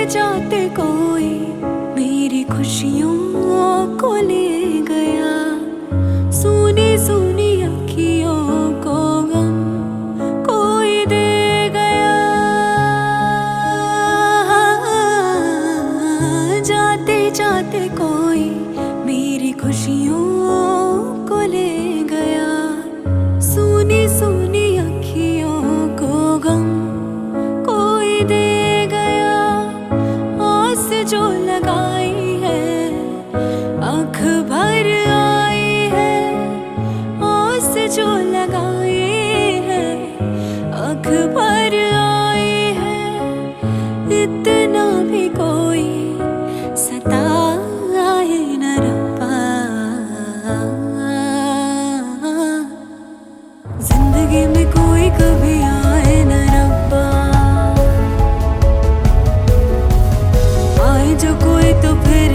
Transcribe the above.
जाते कोई मेरी खुशियों को ले गया। सुनी सुनी अखियों को गम कोई दे गया। जाते जाते कोई मेरी खुशियों को ले गया। सुनी सुनी अखियों को गम कोई दे गया। आस जो लगाई है आँख भर आई है। आस जो लगाई है आँख भर आई है। इतना भी कोई सताए न रब्बा। जिंदगी में कोई कभी आए न रब्बा। आए जो कोई तो फिर